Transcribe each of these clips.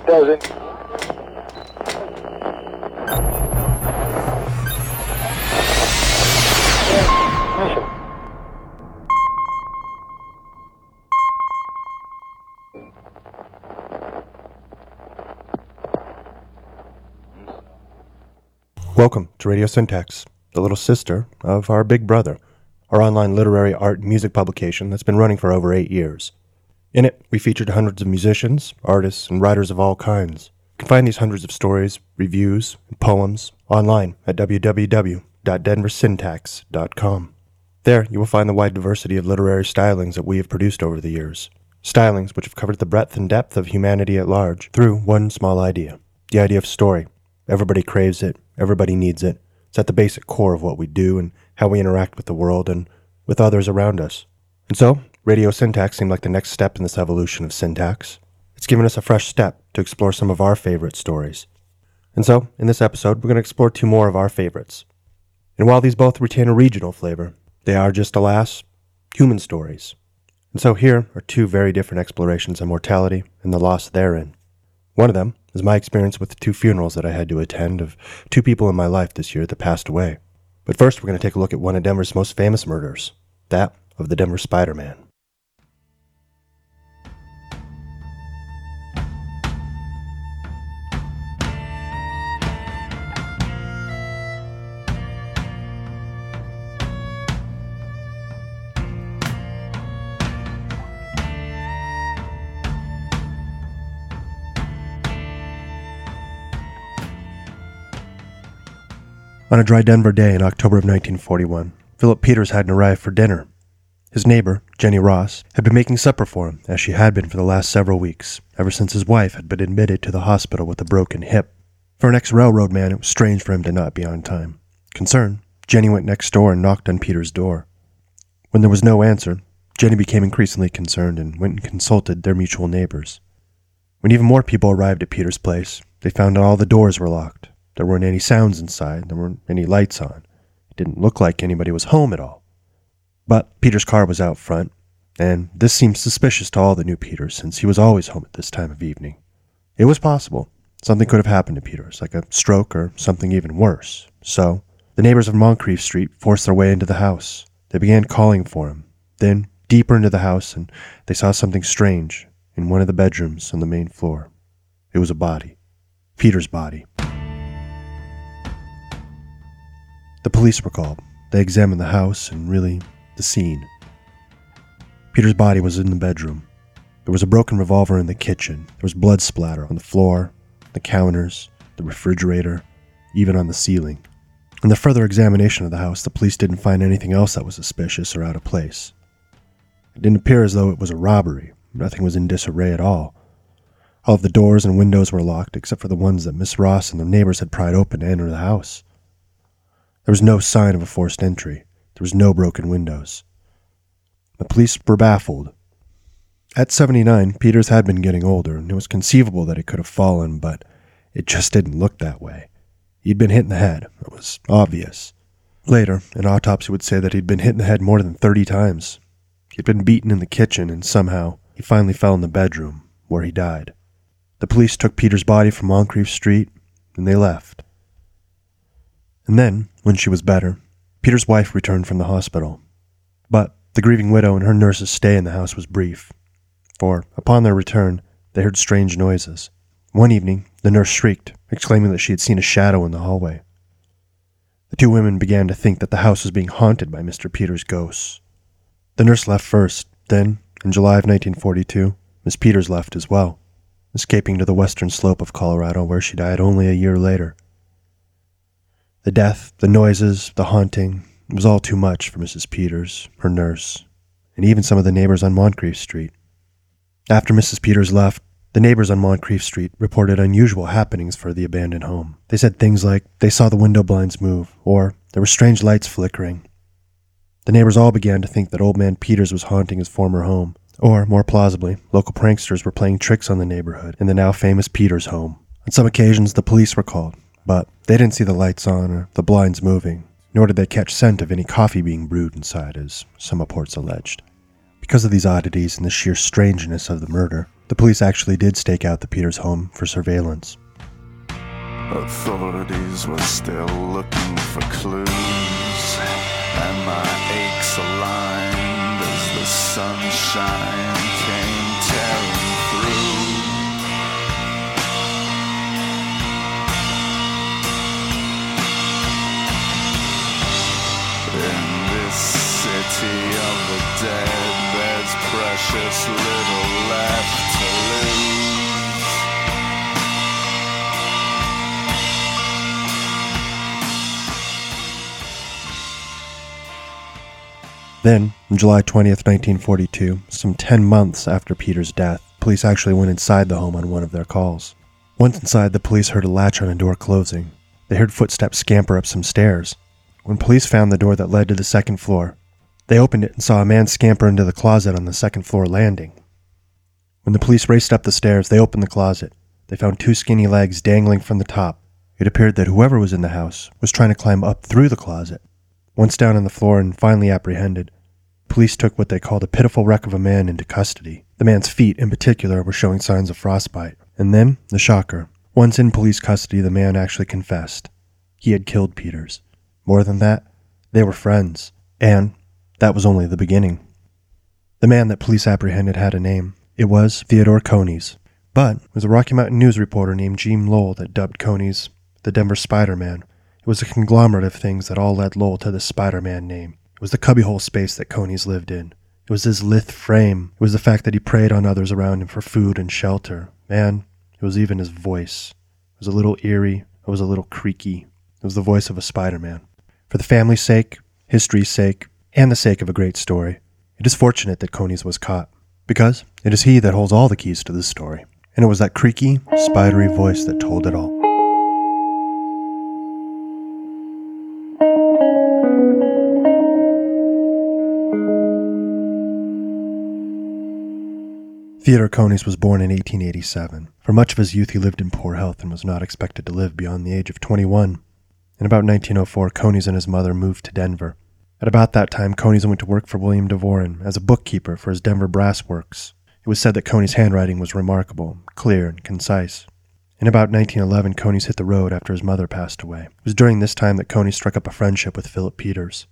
it doesn't. Mission. Welcome to Radio Syntax, the little sister of our big brother, our online literary art and music publication that's been running for over 8 years. In it, we featured hundreds of musicians, artists, and writers of all kinds. You can find these hundreds of stories, reviews, and poems online at www.denversyntax.com. There, you will find the wide diversity of literary stylings that we have produced over the years. Stylings which have covered the breadth and depth of humanity at large through one small idea, the idea of story. Everybody craves it, everybody needs it. It's at the basic core of what we do and how we interact with the world and with others around us. And so, Radio Syntax seemed like the next step in this evolution of syntax. It's given us a fresh step to explore some of our favorite stories. And so, in this episode, we're going to explore 2 more of our favorites. And while these both retain a regional flavor, they are just, alas, human stories. And so here are 2 very different explorations of mortality and the loss therein. One of them is my experience with the 2 funerals that I had to attend of 2 people in my life this year that passed away. But first, we're going to take a look at one of Denver's most famous murders, that of the Denver Spider-Man. On a dry Denver day in October of 1941, Philip Peters hadn't arrived for dinner. His neighbor, Jenny Ross, had been making supper for him, as she had been for the last several weeks, ever since his wife had been admitted to the hospital with a broken hip. For an ex-railroad man, it was strange for him to not be on time. Concerned, Jenny went next door and knocked on Peters' door. When there was no answer, Jenny became increasingly concerned and went and consulted their mutual neighbors. When even more people arrived at Peters' place, they found that all the doors were locked. There weren't any sounds inside. There weren't any lights on. It didn't look like anybody was home at all. But Peters' car was out front, and this seemed suspicious to all that knew Peters, since he was always home at this time of evening. It was possible. Something could have happened to Peters, like a stroke or something even worse. So, the neighbors of Moncrief Street forced their way into the house. They began calling for him. Then, deeper into the house, and they saw something strange in one of the bedrooms on the main floor. It was a body. Peters' body. The police were called. They examined the house and, really, the scene. Peters' body was in the bedroom. There was a broken revolver in the kitchen. There was blood splatter on the floor, the counters, the refrigerator, even on the ceiling. In the further examination of the house, the police didn't find anything else that was suspicious or out of place. It didn't appear as though it was a robbery. Nothing was in disarray at all. All of the doors and windows were locked, except for the ones that Miss Ross and the neighbors had pried open to enter the house. There was no sign of a forced entry. There was no broken windows. The police were baffled. At 79, Peters had been getting older, and it was conceivable that he could have fallen, but it just didn't look that way. He'd been hit in the head. It was obvious. Later, an autopsy would say that he'd been hit in the head more than 30 times. He'd been beaten in the kitchen, and somehow, he finally fell in the bedroom, where he died. The police took Peters' body from Moncrief Street, and they left. And then, when she was better, Peters' wife returned from the hospital. But the grieving widow and her nurse's stay in the house was brief, for upon their return, they heard strange noises. One evening, the nurse shrieked, exclaiming that she had seen a shadow in the hallway. The 2 women began to think that the house was being haunted by Mr. Peters' ghosts. The nurse left first. Then, in July of 1942, Miss Peters left as well, escaping to the western slope of Colorado, where she died only a year later. The death, the noises, the haunting, it was all too much for Mrs. Peters, her nurse, and even some of the neighbors on Moncrief Street. After Mrs. Peters left, the neighbors on Moncrief Street reported unusual happenings for the abandoned home. They said things like they saw the window blinds move, or there were strange lights flickering. The neighbors all began to think that old man Peters was haunting his former home, or, more plausibly, local pranksters were playing tricks on the neighborhood in the now famous Peters home. On some occasions, the police were called, but they didn't see the lights on or the blinds moving, nor did they catch scent of any coffee being brewed inside, as some reports alleged. Because of these oddities and the sheer strangeness of the murder, the police actually did stake out the Peters home for surveillance. Authorities were still looking for clues, and my aches aligned as the sunshine came tearing through. In this city of the dead, there's precious little left to lose. Then, on July 20th, 1942, some 10 months after Peter's death, police actually went inside the home on one of their calls. Once inside, the police heard a latch on a door closing. They heard footsteps scamper up some stairs. When police found the door that led to the second floor, they opened it and saw a man scamper into the closet on the second floor landing. When the police raced up the stairs, they opened the closet. They found 2 skinny legs dangling from the top. It appeared that whoever was in the house was trying to climb up through the closet. Once down on the floor and finally apprehended, police took what they called a pitiful wreck of a man into custody. The man's feet, in particular, were showing signs of frostbite. And then, the shocker. Once in police custody, the man actually confessed. He had killed Peters. More than that, they were friends. And that was only the beginning. The man that police apprehended had a name. It was Theodore Coneys. But it was a Rocky Mountain News reporter named Gene Lowell that dubbed Coneys the Denver Spider-Man. It was a conglomerate of things that all led Lowell to the Spider-Man name. It was the cubbyhole space that Coneys lived in. It was his lithe frame. It was the fact that he preyed on others around him for food and shelter. Man, it was even his voice. It was a little eerie. It was a little creaky. It was the voice of a Spider-Man. For the family's sake, history's sake, and the sake of a great story, it is fortunate that Coneys was caught, because it is he that holds all the keys to this story. And it was that creaky, spidery voice that told it all. Theodore Coneys was born in 1887. For much of his youth he lived in poor health and was not expected to live beyond the age of 21. In about 1904, Coneys and his mother moved to Denver. At about that time, Coneys went to work for William DeVoren as a bookkeeper for his Denver Brass Works. It was said that Coneys' handwriting was remarkable, clear, and concise. In about 1911, Coneys hit the road after his mother passed away. It was during this time that Coneys struck up a friendship with Philip Peters.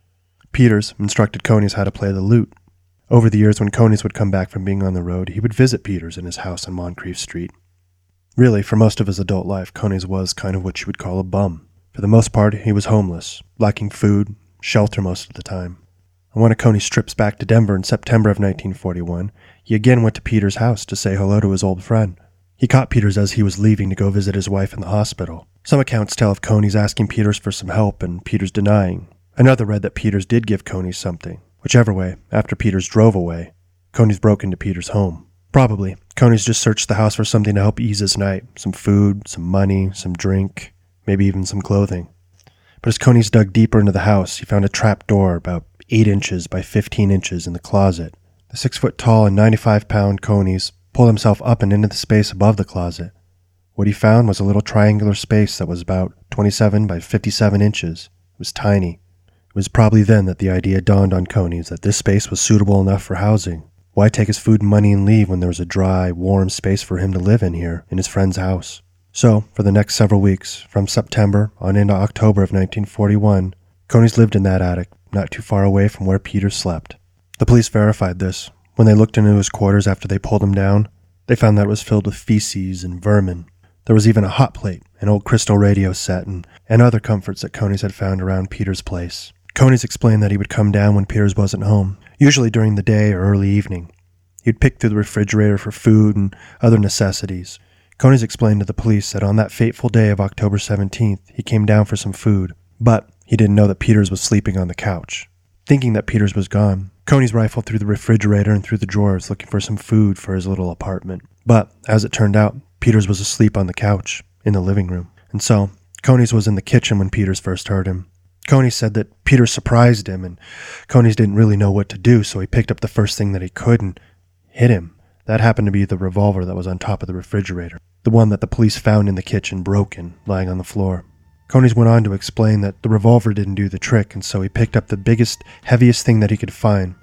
Peters instructed Coneys how to play the lute. Over the years, when Coneys would come back from being on the road, he would visit Peters in his house on Moncrief Street. Really, for most of his adult life, Coneys was kind of what you would call a bum. For the most part, he was homeless, lacking food, shelter most of the time. On one of Coneys' trips back to Denver in September of 1941, he again went to Peters' house to say hello to his old friend. He caught Peters as he was leaving to go visit his wife in the hospital. Some accounts tell of Coneys asking Peters for some help and Peters denying. Another read that Peters did give Coneys something. Whichever way, after Peters drove away, Coneys broke into Peters' home. Probably, Coneys just searched the house for something to help ease his night. Some food, some money, some drink, maybe even some clothing. But as Coneys dug deeper into the house, he found a trap door about 8 inches by 15 inches in the closet. The 6-foot-tall and 95-pound Coneys pulled himself up and into the space above the closet. What he found was a little triangular space that was about 27 by 57 inches. It was tiny. It was probably then that the idea dawned on Coneys that this space was suitable enough for housing. Why take his food and money and leave when there was a dry, warm space for him to live in here, in his friend's house? So, for the next several weeks, from September on into October of 1941, Coneys lived in that attic, not too far away from where Peters slept. The police verified this. When they looked into his quarters after they pulled him down, they found that it was filled with feces and vermin. There was even a hot plate, an old crystal radio set, and other comforts that Coneys had found around Peters' place. Coneys explained that he would come down when Peters wasn't home, usually during the day or early evening. He'd pick through the refrigerator for food and other necessities. Coneys explained to the police that on that fateful day of October 17th, he came down for some food, but he didn't know that Peters was sleeping on the couch. Thinking that Peters was gone, Coneys rifled through the refrigerator and through the drawers looking for some food for his little apartment. But, as it turned out, Peters was asleep on the couch, in the living room. And so, Coneys was in the kitchen when Peters first heard him. Coneys said that Peters surprised him, and Coneys didn't really know what to do, so he picked up the first thing that he could and hit him. That happened to be the revolver that was on top of the refrigerator, the one that the police found in the kitchen broken, lying on the floor. Coneys went on to explain that the revolver didn't do the trick, and so he picked up the biggest, heaviest thing that he could find,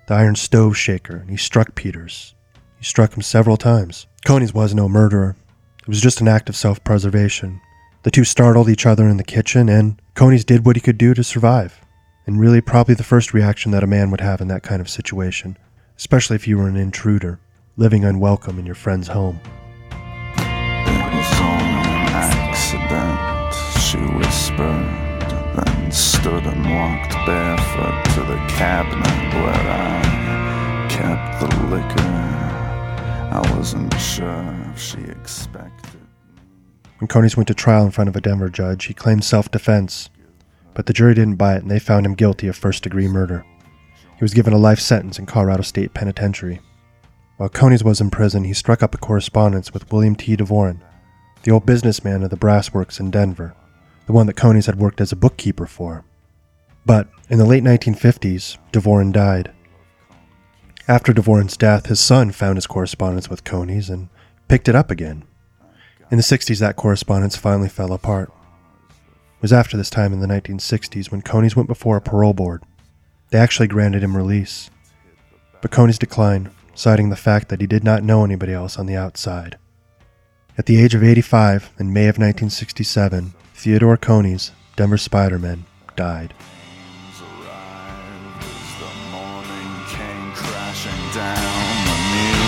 the iron stove shaker, and he struck Peters. He struck him several times. Coney's was no murderer. It was just an act of self-preservation. The two startled each other in the kitchen, and Coney's did what he could do to survive. And really probably the first reaction that a man would have in that kind of situation, especially if you were an intruder, living unwelcome in your friend's home. It was only an accident, she whispered, then stood and walked barefoot to the cabinet where I kept the liquor. I wasn't sure if she expected me. When Coney's went to trial in front of a Denver judge, he claimed self-defense, but the jury didn't buy it and they found him guilty of first-degree murder. He was given a life sentence in Colorado State Penitentiary. While Coney's was in prison, he struck up a correspondence with William T. Devoren, the old businessman of the brass works in Denver, the one that Coney's had worked as a bookkeeper for. But in the late 1950s, Devoren died. After Devoren's death, his son found his correspondence with Coney's and picked it up again. In the 60s, that correspondence finally fell apart. It was after this time in the 1960s when Coney's went before a parole board. They actually granted him release. But Coney's declined, citing the fact that he did not know anybody else on the outside. At the age of 85, in May of 1967, Theodore Coney's, Denver Spider-Man, died. Arrived as the morning came crashing down anew.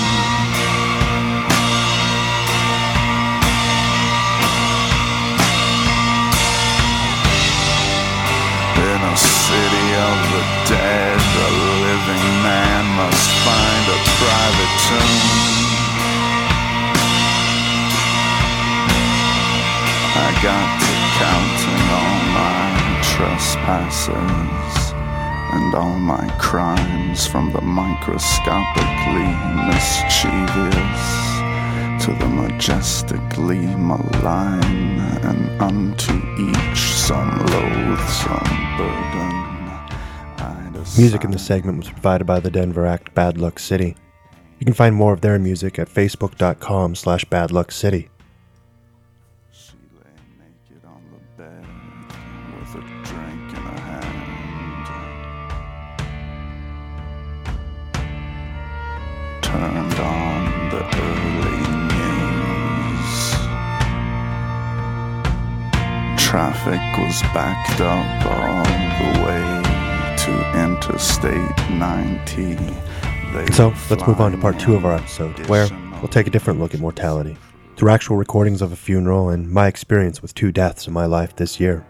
In a city of the dead, a living man must find a private tomb. I got to counting all my trespasses and all my crimes, from the microscopically mischievous to the majestically malign, and unto each some loathsome burden. Music in this segment was provided by the Denver act Bad Luck City. You can find more of their music at facebook.com/badluckcity. She lay naked on the bed with a drink in her hand. Turned on the early news. Traffic was backed up all the way to Interstate 90. So, let's move on to part 2 of our episode, where we'll take a different look at mortality, through actual recordings of a funeral and my experience with 2 deaths in my life this year.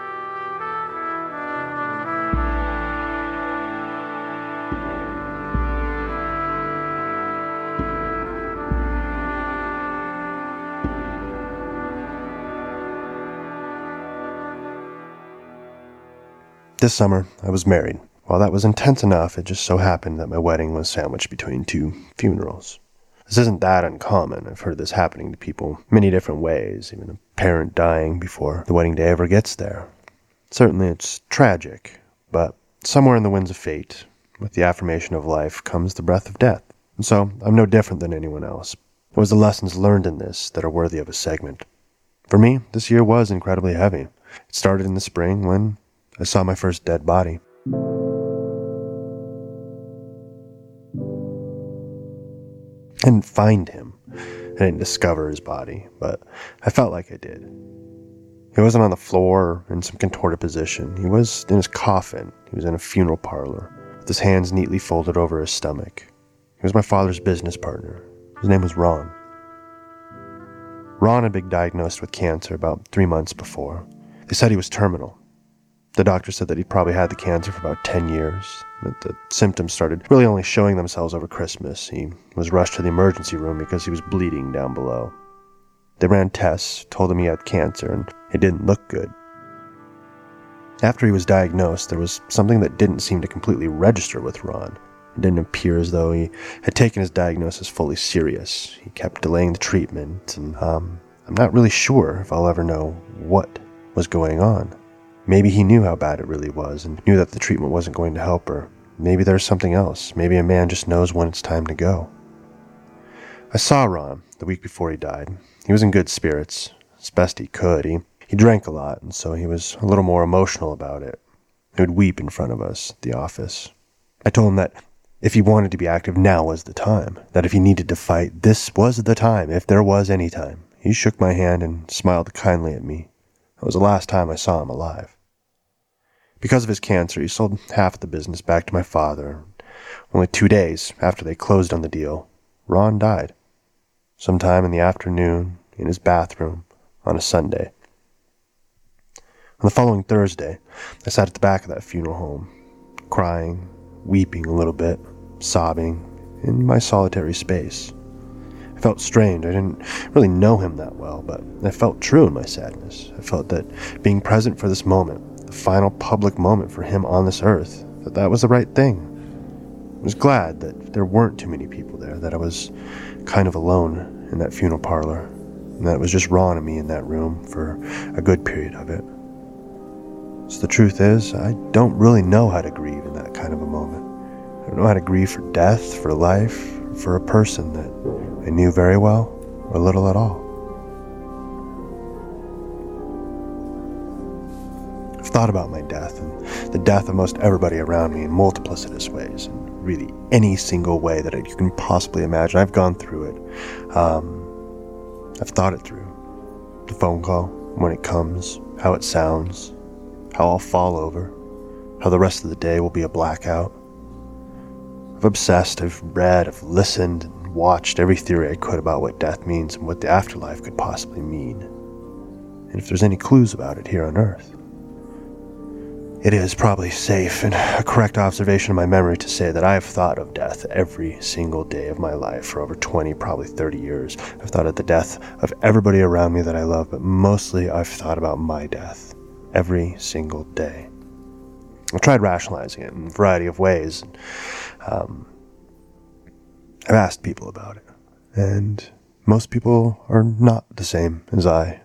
This summer, I was married. While that was intense enough, it just so happened that my wedding was sandwiched between 2 funerals. This isn't that uncommon. I've heard this happening to people many different ways, even a parent dying before the wedding day ever gets there. Certainly it's tragic, but somewhere in the winds of fate, with the affirmation of life, comes the breath of death. And so I'm no different than anyone else. It was the lessons learned in this that are worthy of a segment. For me, this year was incredibly heavy. It started in the spring when I saw my first dead body. I didn't find him. I didn't discover his body, but I felt like I did. He wasn't on the floor or in some contorted position. He was in his coffin. He was in a funeral parlor, with his hands neatly folded over his stomach. He was my father's business partner. His name was Ron. Ron had been diagnosed with cancer about 3 months before. They said he was terminal. The doctor said that he'd probably had the cancer for about 10 years, but the symptoms started really only showing themselves over Christmas. He was rushed to the emergency room because he was bleeding down below. They ran tests, told him he had cancer, and it didn't look good. After he was diagnosed, there was something that didn't seem to completely register with Ron. It didn't appear as though he had taken his diagnosis fully serious. He kept delaying the treatment, and I'm not really sure if I'll ever know what was going on. Maybe he knew how bad it really was and knew that the treatment wasn't going to help her. Maybe there's something else. Maybe a man just knows when it's time to go. I saw Ron the week before he died. He was in good spirits, as best he could. He drank a lot, and so he was a little more emotional about it. He would weep in front of us at the office. I told him that if he wanted to be active, now was the time. That if he needed to fight, this was the time, if there was any time. He shook my hand and smiled kindly at me. That was the last time I saw him alive. Because of his cancer, he sold half of the business back to my father. Only 2 days after they closed on the deal, Ron died. Sometime in the afternoon, in his bathroom, on a Sunday. On the following Thursday, I sat at the back of that funeral home, crying, weeping a little bit, sobbing, in my solitary space. I felt strange. I didn't really know him that well, but I felt true in my sadness. I felt that being present for this moment, the final public moment for him on this earth, that was the right thing. I was glad that there weren't too many people there, that I was kind of alone in that funeral parlor, and that it was just Ron and me in that room for a good period of it. So the truth is, I don't really know how to grieve in that kind of a moment. I don't know how to grieve for death, for life, for a person that I knew very well, or little at all. I've thought about my death, and the death of most everybody around me in multiplicitous ways, and really any single way that you can possibly imagine. I've gone through it. I've thought it through. The phone call, when it comes, how it sounds, how I'll fall over, how the rest of the day will be a blackout. I've obsessed, I've read, I've listened, and watched every theory I could about what death means and what the afterlife could possibly mean, and if there's any clues about it here on Earth. It is probably safe and a correct observation of my memory to say that I have thought of death every single day of my life for over 20, probably 30 years. I've thought of the death of everybody around me that I love, but mostly I've thought about my death every single day. I've tried rationalizing it in a variety of ways. I've asked people about it, and most people are not the same as I.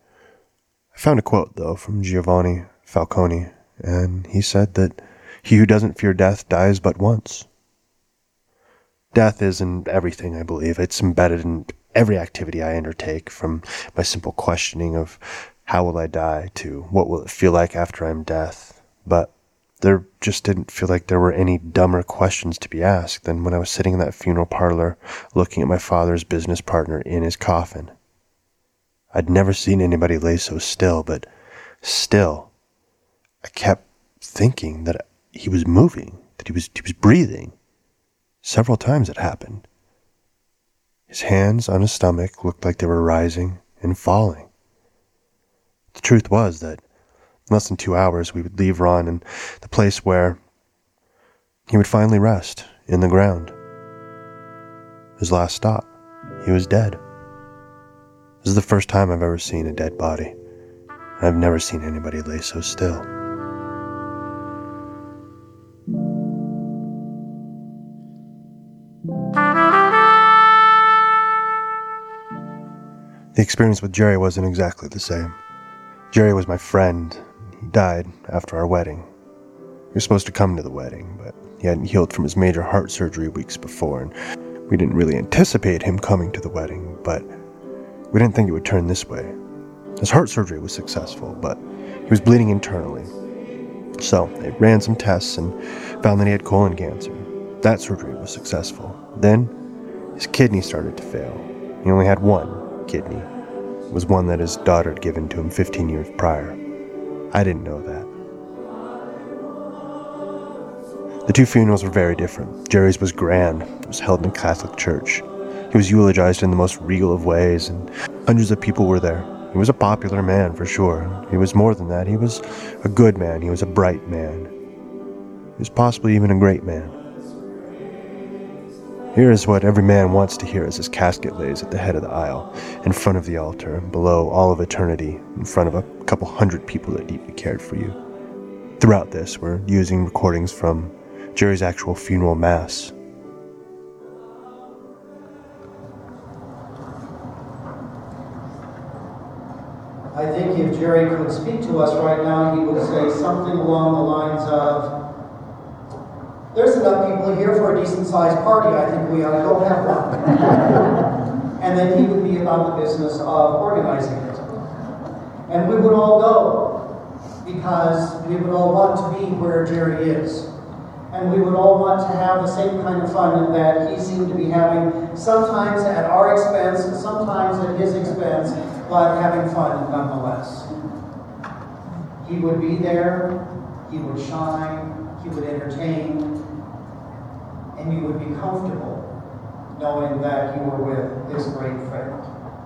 I found a quote, though, from Giovanni Falcone, and he said that he who doesn't fear death dies but once. Death is in everything, I believe. It's embedded in every activity I undertake, from my simple questioning of how will I die to what will it feel like after I'm death. But there just didn't feel like there were any dumber questions to be asked than when I was sitting in that funeral parlor looking at my father's business partner in his coffin. I'd never seen anybody lay so still, but still, I kept thinking that he was moving, that he was breathing. Several times it happened. His hands on his stomach looked like they were rising and falling. The truth was that in less than 2 hours, we would leave Ron in the place where he would finally rest, in the ground. His last stop. He was dead. This is the first time I've ever seen a dead body. I've never seen anybody lay so still. The experience with Jerry wasn't exactly the same. Jerry was my friend. He died after our wedding. He was supposed to come to the wedding, but he hadn't healed from his major heart surgery weeks before, and we didn't really anticipate him coming to the wedding, but we didn't think it would turn this way. His heart surgery was successful, but he was bleeding internally. So they ran some tests and found that he had colon cancer. That surgery was successful. Then his kidney started to fail. He only had one kidney. It was one that his daughter had given to him 15 years prior. I didn't know that. The two funerals were very different. Jerry's was grand. It was held in a Catholic church. He was eulogized in the most regal of ways, and hundreds of people were there. He was a popular man, for sure. He was more than that. He was a good man. He was a bright man. He was possibly even a great man. Here is what every man wants to hear as his casket lays at the head of the aisle, in front of the altar, below all of eternity, in front of a couple hundred people that deeply cared for you. Throughout this, we're using recordings from Jerry's actual funeral mass. I think if Jerry could speak to us right now, he would say something along the lines of, "There's enough people here for a decent-sized party. I think we ought to go have one." And then he would be about the business of organizing it. And we would all go, because we would all want to be where Jerry is. And we would all want to have the same kind of fun that he seemed to be having, sometimes at our expense, sometimes at his expense, but having fun nonetheless. He would be there, he would shine, he would entertain, and you would be comfortable knowing that you were with this great friend.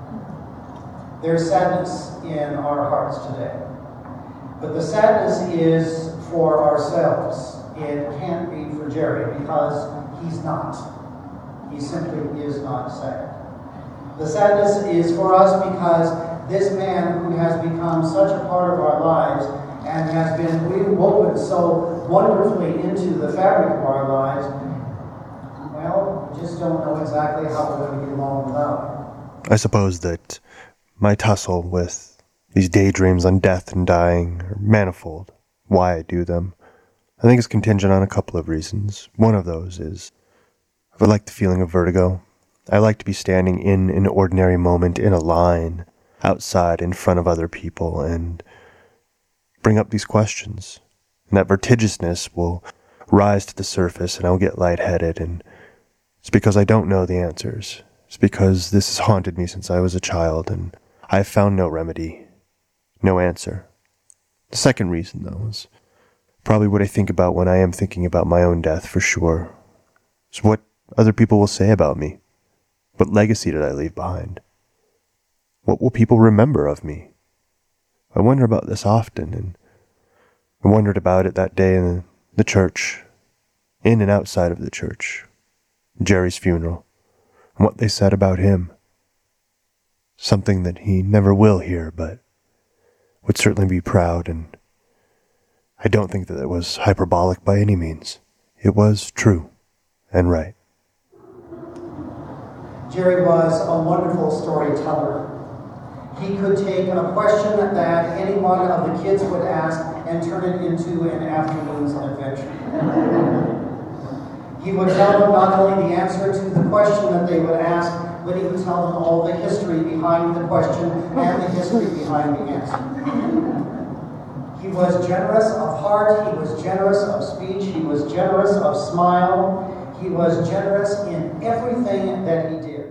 There's sadness in our hearts today, but the sadness is for ourselves. It can't be for Jerry because he's not. He simply is not sad. The sadness is for us because this man who has become such a part of our lives and has been woven so wonderfully into the fabric of our lives, well, we just don't know exactly how we're going to get along without him. I suppose that my tussle with these daydreams on death and dying are manifold. Why I do them, I think it's contingent on a couple of reasons. One of those is I like the feeling of vertigo. I like to be standing in an ordinary moment in a line outside in front of other people and bring up these questions. And that vertiginousness will rise to the surface and I'll get lightheaded, and it's because I don't know the answers. It's because this has haunted me since I was a child and I have found no remedy, no answer. The second reason, though, is probably what I think about when I am thinking about my own death, for sure. It's what other people will say about me. What legacy did I leave behind? What will people remember of me? I wonder about this often, and I wondered about it that day in the church, in and outside of the church, Jerry's funeral, and what they said about him. Something that he never will hear, but would certainly be proud, and I don't think that it was hyperbolic by any means. It was true and right. Jerry was a wonderful storyteller. He could take a question that any one of the kids would ask and turn it into an afternoon's adventure. He would tell them not only the answer to the question that they would ask, but he would tell them all the history behind the question and the history behind the answer. He was generous of heart, he was generous of speech, he was generous of smile, he was generous in everything that he did.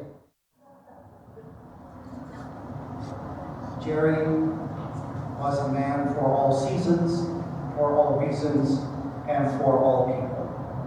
Jerry was a man for all seasons, for all reasons, and for all people.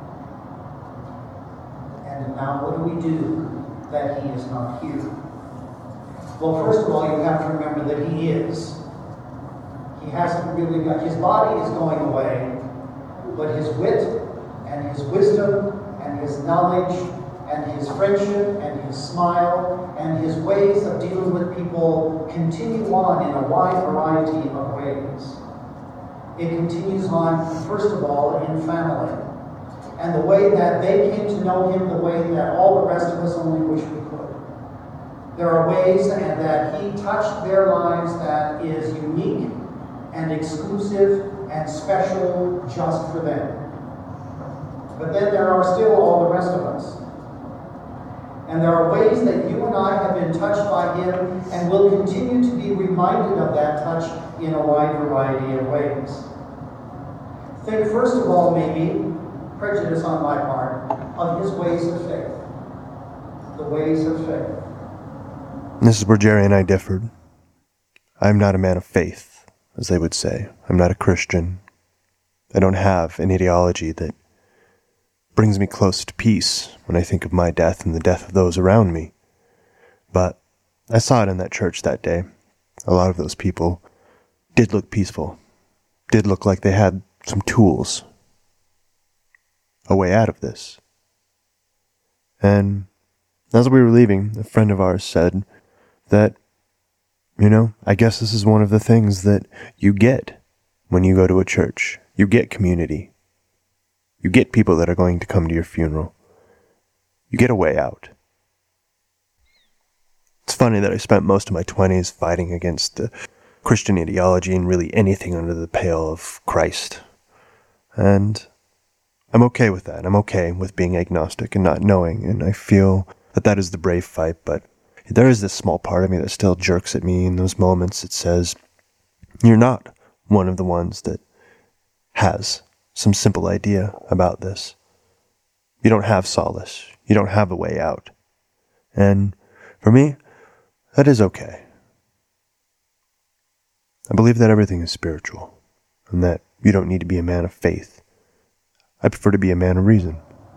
And now what do we do that he is not here? Well, first of all, you have to remember that he is. He hasn't really got, his body is going away, but his wit and his wisdom and his knowledge and his friendship and his smile and his ways of dealing with people continue on in a wide variety of ways. It continues on, first of all, in family. And the way that they came to know him, the way that all the rest of us only wish we could. There are ways and that he touched their lives that is unique and exclusive and special just for them. But then there are still all the rest of us. And there are ways that you and I have been touched by him and will continue to be reminded of that touch in a wide variety of ways. Think first of all, maybe, prejudice on my part, of his ways of faith. The ways of faith. This is where Jerry and I differed. I'm not a man of faith, as they would say. I'm not a Christian. I don't have an ideology that brings me close to peace when I think of my death and the death of those around me. But I saw it in that church that day. A lot of those people did look peaceful, did look like they had some tools, a way out of this. And as we were leaving, a friend of ours said that, I guess this is one of the things that you get when you go to a church. You get community. You get people that are going to come to your funeral. You get a way out. It's funny that I spent most of my 20s fighting against the Christian ideology and really anything under the pale of Christ. And I'm okay with that. I'm okay with being agnostic and not knowing, and I feel that that is the brave fight, but there is this small part of me that still jerks at me in those moments. It says, you're not one of the ones that has some simple idea about this. You don't have solace. You don't have a way out. And for me, that is okay. I believe that everything is spiritual, and that you don't need to be a man of faith. I prefer to be a man of reason.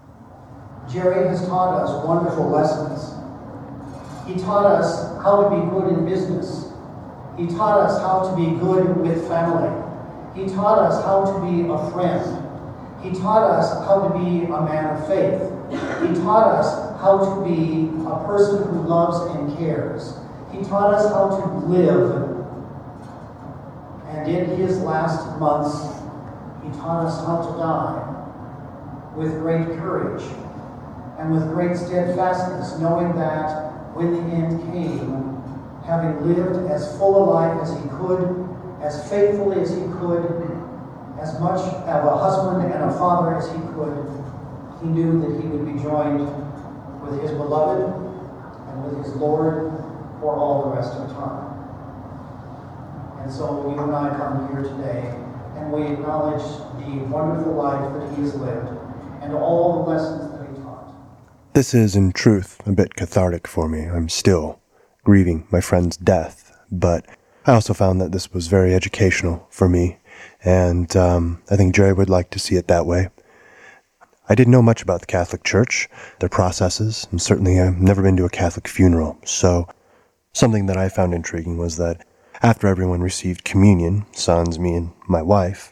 Jerry has taught us wonderful lessons. He taught us how to be good in business. He taught us how to be good with family. He taught us how to be a friend. He taught us how to be a man of faith. He taught us how to be a person who loves and cares. He taught us how to live. And in his last months, he taught us how to die with great courage and with great steadfastness, knowing that when the end came, having lived as full a life as he could, as faithfully as he could, as much of a husband and a father as he could, he knew that he would be joined with his beloved and with his Lord for all the rest of time. And so you and I come here today, and we acknowledge the wonderful life that he has lived and all the lessons that he taught. This is, in truth, a bit cathartic for me. I'm still grieving my friend's death, but I also found that this was very educational for me, and I think Jerry would like to see it that way. I didn't know much about the Catholic Church, their processes, and certainly I've never been to a Catholic funeral, so something that I found intriguing was that after everyone received communion, sons, me, and my wife,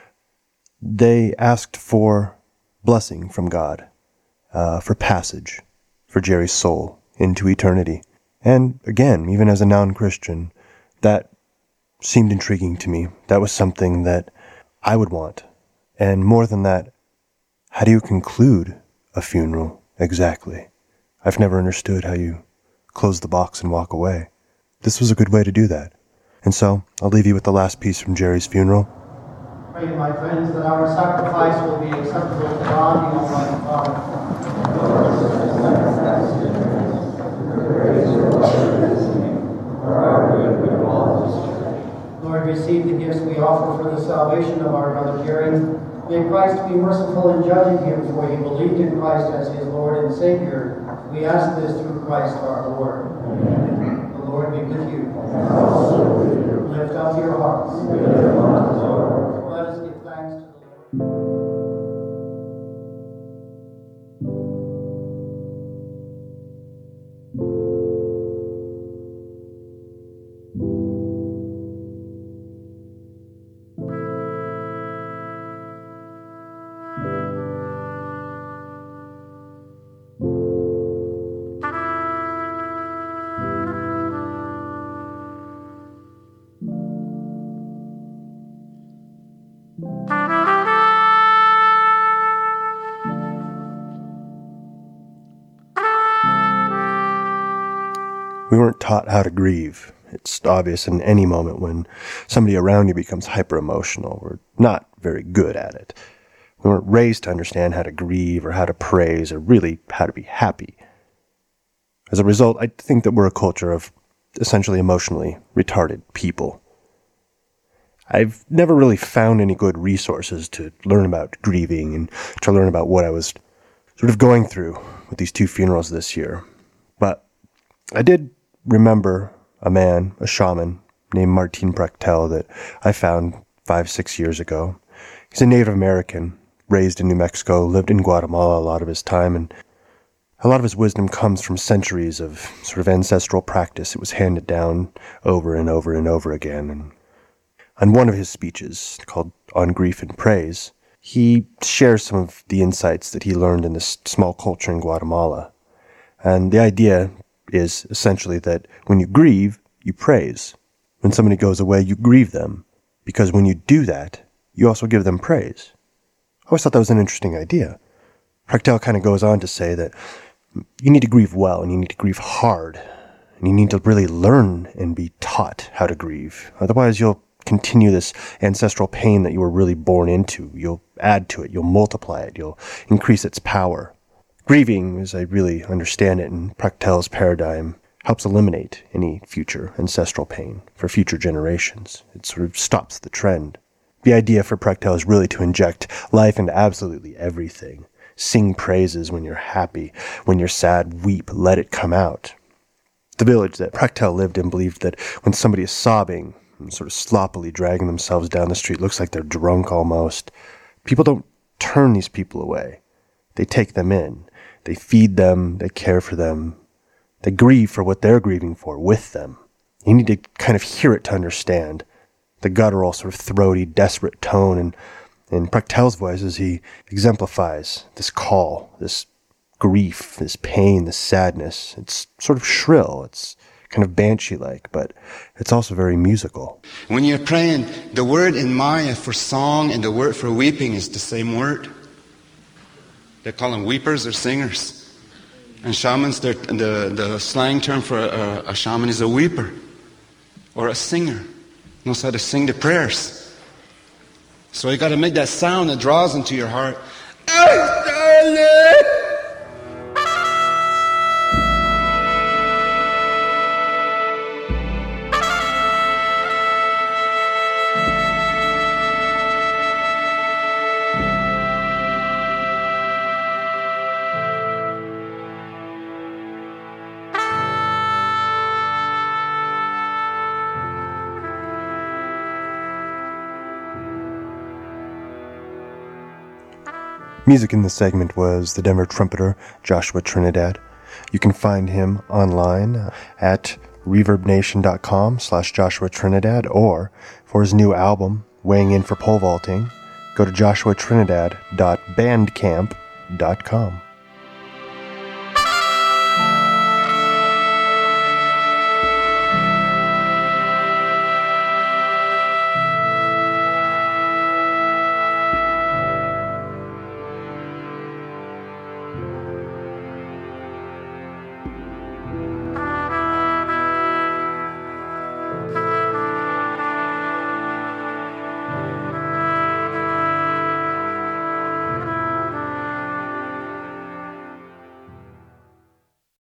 they asked for blessing from God, for passage for Jerry's soul into eternity. And again, even as a non-Christian, that seemed intriguing to me. That was something that I would want. And more than that, how do you conclude a funeral exactly? I've never understood how you close the box and walk away. This was a good way to do that. And so, I'll leave you with the last piece from Jerry's funeral. Pray, my friends, that our sacrifice will be acceptable to God, the Almighty Father. Lord, receive the gifts we offer for the salvation of our brother Jerry. May Christ be merciful in judging him, for he believed in Christ as his Lord and Savior. We ask this through Christ our Lord. Amen. The Lord be with you. Lift up your hearts. Let us give thanks to the Lord. We weren't taught how to grieve. It's obvious in any moment when somebody around you becomes hyper-emotional. We're not very good at it. We weren't raised to understand how to grieve or how to praise or really how to be happy. As a result, I think that we're a culture of essentially emotionally retarded people. I've never really found any good resources to learn about grieving and to learn about what I was sort of going through with these two funerals this year. But I did remember a man, a shaman, named Martin Prechtel that I found 5-6 years ago. He's a Native American, raised in New Mexico, lived in Guatemala a lot of his time, and a lot of his wisdom comes from centuries of sort of ancestral practice. It was handed down over and over and over again. And on one of his speeches, called On Grief and Praise, he shares some of the insights that he learned in this small culture in Guatemala. And the idea is essentially that when you grieve, you praise. When somebody goes away, you grieve them, because when you do that, you also give them praise. I always thought that was an interesting idea. Prechtel kind of goes on to say that you need to grieve well, and you need to grieve hard, and you need to really learn and be taught how to grieve. Otherwise, you'll continue this ancestral pain that you were really born into. You'll add to it, you'll multiply it, you'll increase its power. Grieving, as I really understand it in Prechtel's paradigm, helps eliminate any future ancestral pain for future generations. It sort of stops the trend. The idea for Prechtel is really to inject life into absolutely everything. Sing praises when you're happy. When you're sad, weep, let it come out. The village that Prechtel lived in believed that when somebody is sobbing, sort of sloppily dragging themselves down the street, looks like they're drunk almost, people don't turn these people away. They take them in. They feed them. They care for them. They grieve for what they're grieving for with them. You need to kind of hear it to understand the guttural, sort of throaty, desperate tone in Prechtel's voice as he exemplifies this call, this grief, this pain, this sadness. It's sort of shrill. It's kind of banshee-like, but it's also very musical. When you're praying, the word in Maya for song and the word for weeping is the same word. They call them weepers or singers. And shamans, the slang term for a shaman is a weeper or a singer. Knows how to sing the prayers. So you got to make that sound that draws into your heart. Music in this segment was the Denver trumpeter Joshua Trinidad. You can find him online at reverbnation.com/Joshua Trinidad, or for his new album, Weighing In for Pole Vaulting, go to joshuatrinidad.bandcamp.com.